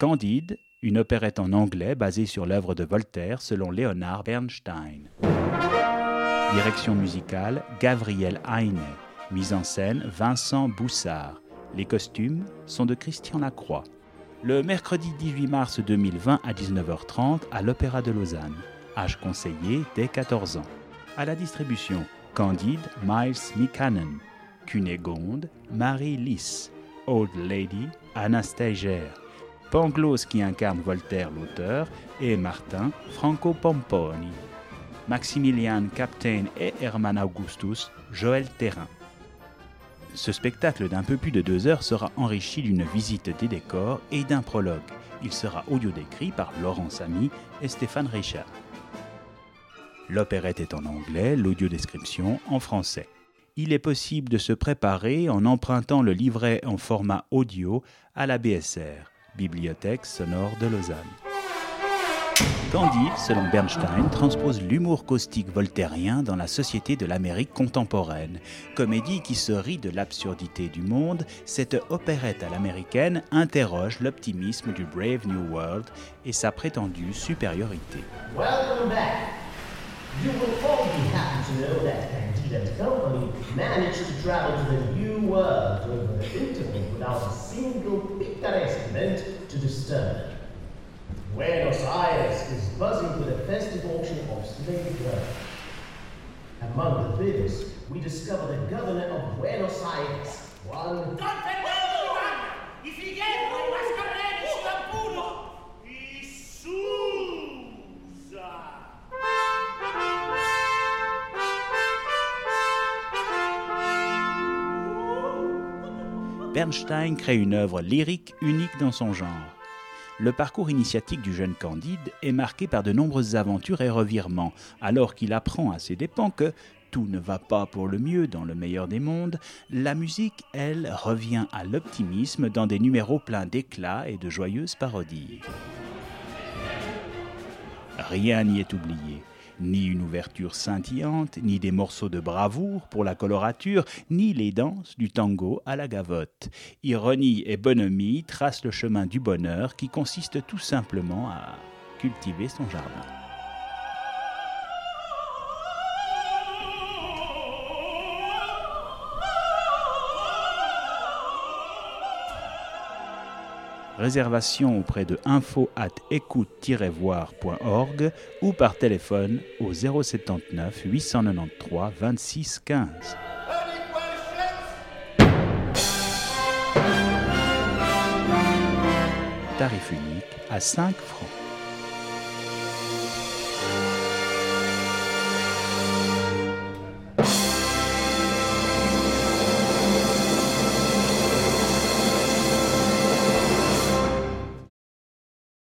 Candide, une opérette en anglais basée sur l'œuvre de Voltaire selon Leonard Bernstein. Direction musicale, Gabriel Heine. Mise en scène, Vincent Boussard. Les costumes sont de Christian Lacroix. Le mercredi 18 mars 2020 à 19h30 à l'Opéra de Lausanne. Âge conseillé dès 14 ans. À la distribution, Candide, Miles Mikanen. Cunégonde, Marie Lys. Old Lady, Anna Steiger. Pangloss qui incarne Voltaire l'auteur et Martin, Franco Pomponi. Maximilian Captain et Hermann Augustus, Joël Thérin. Ce spectacle d'un peu plus de 2 heures sera enrichi d'une visite des décors et d'un prologue. Il sera audio-décrit par Laurent Samy et Stéphane Richard. L'opérette est en anglais, l'audio-description en français. Il est possible de se préparer en empruntant le livret en format audio à la BSR, Bibliothèque sonore de Lausanne. Candide, selon Bernstein, transpose l'humour caustique voltairien dans la société de l'Amérique contemporaine. Comédie qui se rit de l'absurdité du monde, cette opérette à l'américaine interroge l'optimisme du Brave New World et sa prétendue supériorité. Welcome back. You will all be happy to know that Candide and Company managed to travel to the New World over the internet without a single picturesque event to disturb it. Buenos Aires is buzzing with a festive auction of slave girls. Among the bidders, we discover the governor of Buenos Aires, one... Bernstein crée une œuvre lyrique unique dans son genre. Le parcours initiatique du jeune Candide est marqué par de nombreuses aventures et revirements, alors qu'il apprend à ses dépens que tout ne va pas pour le mieux dans le meilleur des mondes. La musique, elle, revient à l'optimisme dans des numéros pleins d'éclat et de joyeuses parodies. Rien n'y est oublié. Ni une ouverture scintillante, ni des morceaux de bravoure pour la colorature, ni les danses du tango à la gavotte. Ironie et bonhomie tracent le chemin du bonheur qui consiste tout simplement à cultiver son jardin. Réservation auprès de info@écoute-voir.org ou par téléphone au 079 893 26 15. Tarif unique à 5 francs.